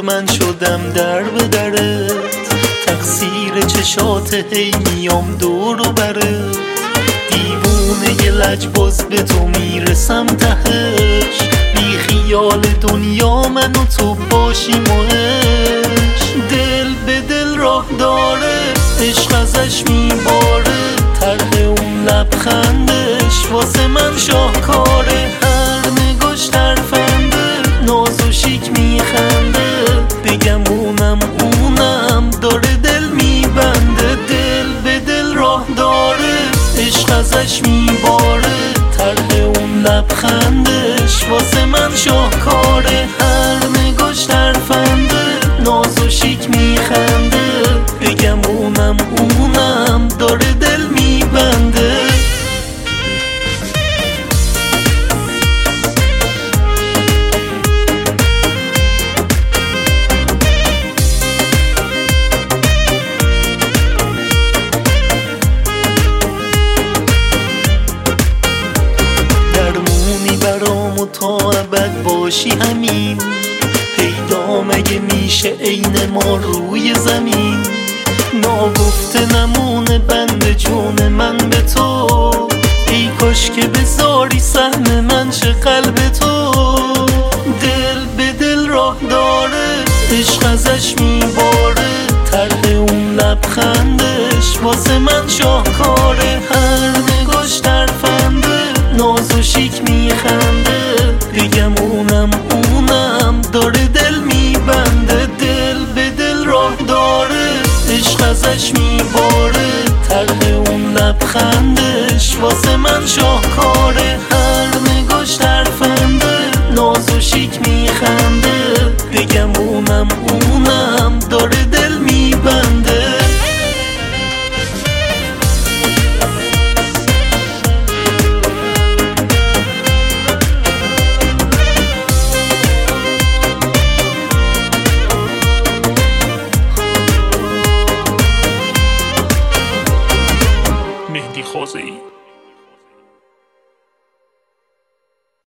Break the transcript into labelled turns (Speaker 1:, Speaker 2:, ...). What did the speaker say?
Speaker 1: من شدم در به درت، تقصیر چشات هی میام دور و برت، دیوونه ی لجباز به تو میرسم تهش، بی خیال دنیا من و تو باشیم و عشق، دل به دل راه داره عشق ازش میباره، طرح اون لبخندش واسه من شاهکاره، هر نگاش ترفنده ناز و شیک میخنده، بگم اونم داره دل میبنده، دل به دل راه داره عشق ازش میباره، طرح اون لبخندش واسه من شاهکاره، هر نگاش ترفنده ناز و شیک میخنده، بگم اونم داره دل میبنده. درمونی برام و تا ابد باشی همین، پیدا مگه میشه عین ما روی زمین، ناگفته نمونه بند جون من به تو، ای کاش که بذاری سهم من شه قلب تو، دل به دل راه داره عشق ازش میباره، طرح اون لبخندش واسه من شاهکاره، هر نگاش ترفنده ناز و شیک میخنده، بگم اونم داره دل میبنده، دل به دل راه داره عشق ازش میباره، طرح اون لبخندش واسه من شاهکاره، هر نگاش ترفنده ناز و شیک میخنده، بگم اونم داره دل میبنده.